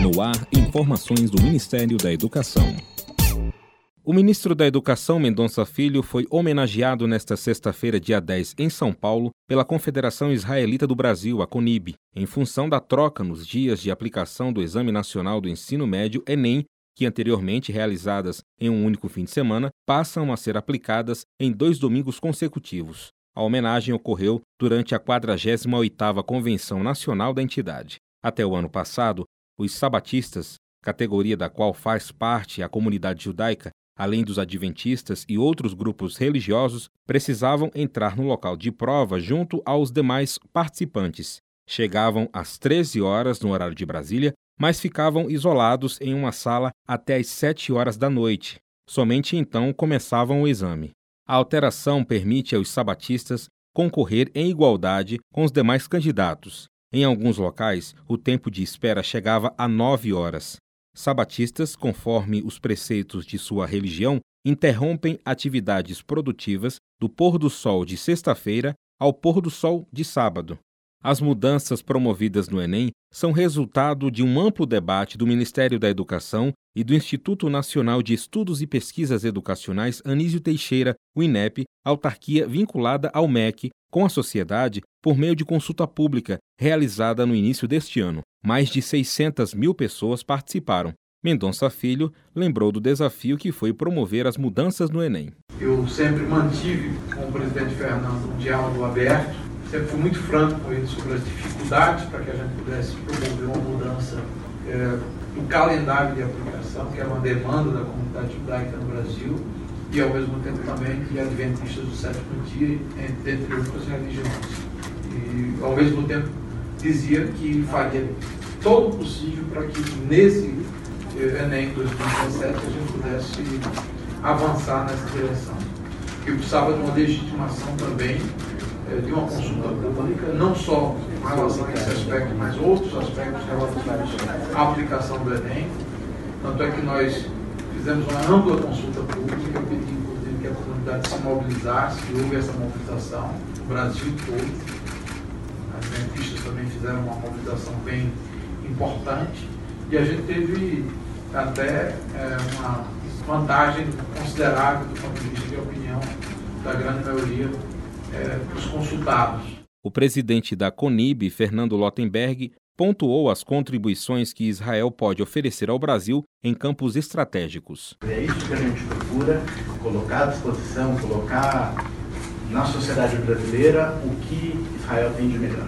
No ar, informações do Ministério da Educação. O ministro da Educação, Mendonça Filho, foi homenageado nesta sexta-feira, dia 10, em São Paulo, pela Confederação Israelita do Brasil, a CONIB, em função da troca nos dias de aplicação do Exame Nacional do Ensino Médio, Enem, que anteriormente realizadas em um único fim de semana, passam a ser aplicadas em 2 domingos consecutivos. A homenagem ocorreu durante a 48ª Convenção Nacional da entidade. Até o ano passado, os sabatistas, categoria da qual faz parte a comunidade judaica, além dos adventistas e outros grupos religiosos, precisavam entrar no local de prova junto aos demais participantes. Chegavam às 13 horas no horário de Brasília, mas ficavam isolados em uma sala até às 7 horas da noite. Somente então começavam o exame. A alteração permite aos sabatistas concorrer em igualdade com os demais candidatos. Em alguns locais, o tempo de espera chegava a 9 horas. Sabatistas, conforme os preceitos de sua religião, interrompem atividades produtivas do pôr do sol de sexta-feira ao pôr do sol de sábado. As mudanças promovidas no Enem são resultado de um amplo debate do Ministério da Educação e do Instituto Nacional de Estudos e Pesquisas Educacionais Anísio Teixeira, o INEP, autarquia vinculada ao MEC, com a sociedade por meio de consulta pública realizada no início deste ano. Mais de 600 mil pessoas participaram. Mendonça Filho lembrou do desafio que foi promover as mudanças no Enem. Eu sempre mantive com o presidente Fernando um diálogo aberto, sempre fui muito franco com ele sobre as dificuldades para que a gente pudesse promover uma mudança do calendário de aplicação, que é uma demanda da comunidade judaica no Brasil, e ao mesmo tempo também de adventistas do sétimo dia, entre outras religiões. E ao mesmo tempo dizia que faria todo o possível para que nesse Enem 2017 a gente pudesse avançar nessa direção. Eu precisava de uma legitimação também, de uma consulta pública, não só em relação a esse aspecto, mas outros aspectos relativos à aplicação do Enem. Tanto é que nós fizemos uma ampla consulta pública, eu pedi, inclusive, que a comunidade se mobilizasse, e houve essa mobilização, o Brasil todo. As adventistas também fizeram uma mobilização bem importante, e a gente teve até uma vantagem considerável do ponto de vista de opinião da grande maioria dos consultados. O presidente da CONIB, Fernando Lottenberg, pontuou as contribuições que Israel pode oferecer ao Brasil em campos estratégicos. É isso que a gente procura, colocar à disposição, colocar na sociedade brasileira o que Israel tem de melhor.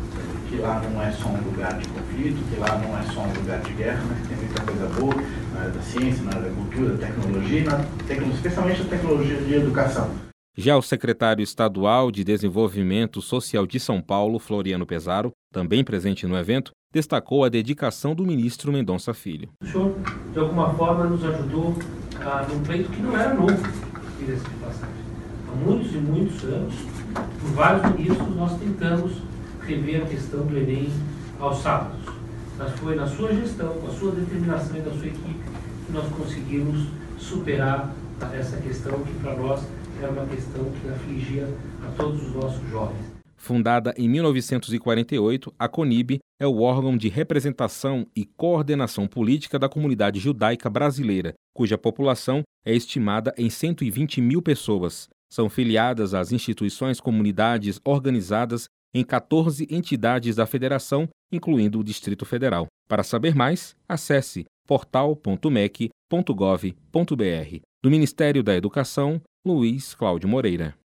Que lá não é só um lugar de conflito, que lá não é só um lugar de guerra, mas que tem muita coisa boa na área da ciência, na área da cultura, da tecnologia, especialmente a tecnologia de educação. Já o secretário estadual de Desenvolvimento Social de São Paulo, Floriano Pesaro, também presente no evento, destacou a dedicação do ministro Mendonça Filho. O senhor, de alguma forma, nos ajudou num pleito que não era novo, diga-se de passagem. Há muitos e muitos anos, por vários ministros, nós tentamos rever a questão do Enem aos sábados. Mas foi na sua gestão, com a sua determinação e da sua equipe, que nós conseguimos superar essa questão que, para nós, era uma questão que afligia a todos os nossos jovens. Fundada em 1948, a CONIB é o órgão de representação e coordenação política da comunidade judaica brasileira, cuja população é estimada em 120 mil pessoas. São filiadas às instituições comunidades organizadas em 14 entidades da federação, incluindo o Distrito Federal. Para saber mais, acesse portal.mec.gov.br. Do Ministério da Educação, Luiz Cláudio Moreira.